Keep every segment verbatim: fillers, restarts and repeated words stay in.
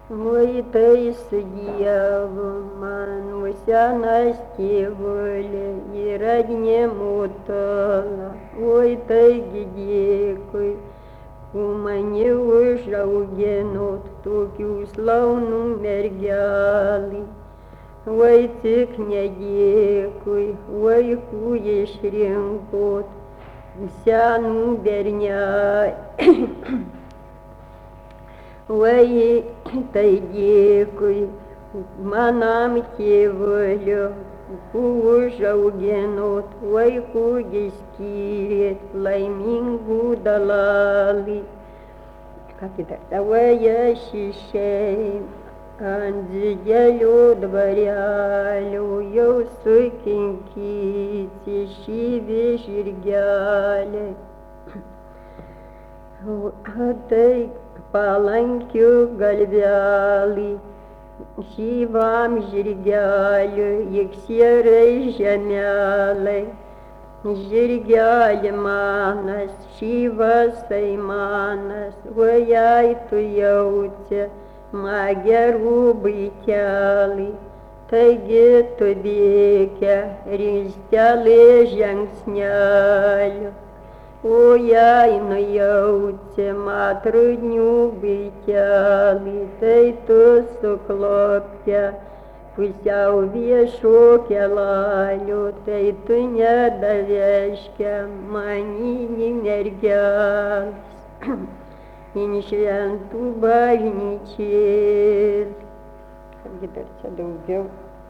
Oi, tai su Dievu man senas tėvulė ir atnemutola. Oi, taigi dėkui, ku mane užauginot tokių slaunų mergelį. Oi, tik nedėkui, vaikų išrinkot, senų bernelių. Oi, tai dėkui manam tėvuliu, užauginot, vaikų skyrėt, laimingų dalalį. Ką kita? Oi, aš išėjau ant didelio dvarelio, jau sukinkyti šyvi žirgeliai. O tai palankiu galvelį, šyvam žirgeliui, iksierai žemelai. Žirgeli manas, šyvas tai manas, oi, ai tu jauti, ma gerų vaikelį. Taigi tu dėkia ristelė žingsnelių. Oi, ai nujauti matrudnių vaikelį, tai tu suklopia pusiau viešo kelalių, tai tu nedaveškia maninį mergelis in šventų bažnyčias. Argi dar čia daugiau?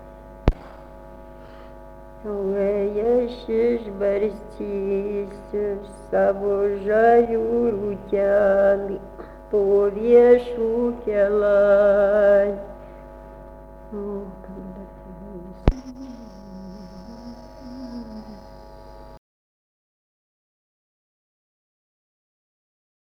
Oi, aš išbarstysiu savo žalių rūtelį po viešų kelalių.